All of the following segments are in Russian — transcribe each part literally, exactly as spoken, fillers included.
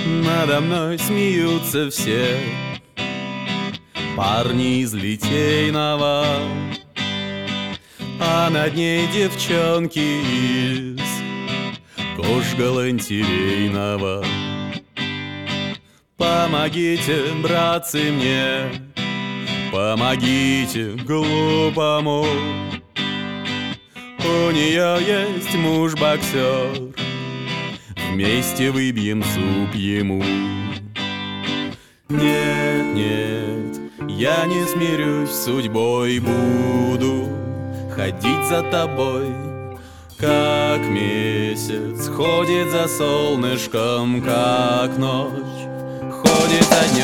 Надо мной смеются все парни из Литейного, а над ней девчонки из Кожгалантерейного. Помогите, братцы, мне, помогите глупому. У нее есть муж-боксер, вместе выбьем суп ему. Нет, нет, я не смирюсь с судьбой, буду ходить за тобой, как месяц ходит за солнышком, как ночь ходит за днем.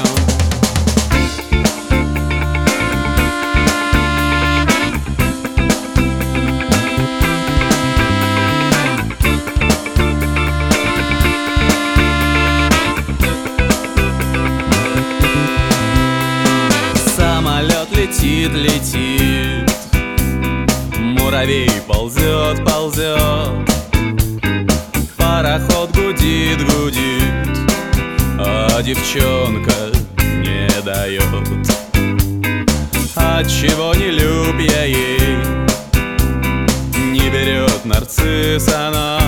Летит, летит, муравей ползет, ползет, пароход гудит, гудит, а девчонка не дает. Отчего не люб я ей, не берет нарцисс она,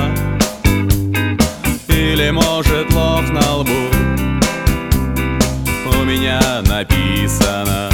или, может, лох на лбу у меня написано.